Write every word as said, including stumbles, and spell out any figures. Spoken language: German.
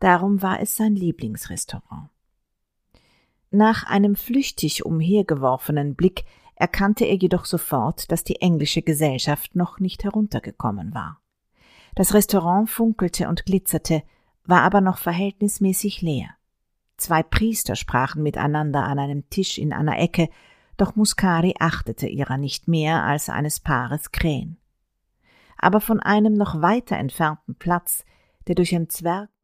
Darum war es sein Lieblingsrestaurant. Nach einem flüchtig umhergeworfenen Blick erkannte er jedoch sofort, dass die englische Gesellschaft noch nicht heruntergekommen war. Das Restaurant funkelte und glitzerte, war aber noch verhältnismäßig leer. Zwei Priester sprachen miteinander an einem Tisch in einer Ecke, doch Muscari achtete ihrer nicht mehr als eines Paares Krähen. Aber von einem noch weiter entfernten Platz, der durch ein Zwerg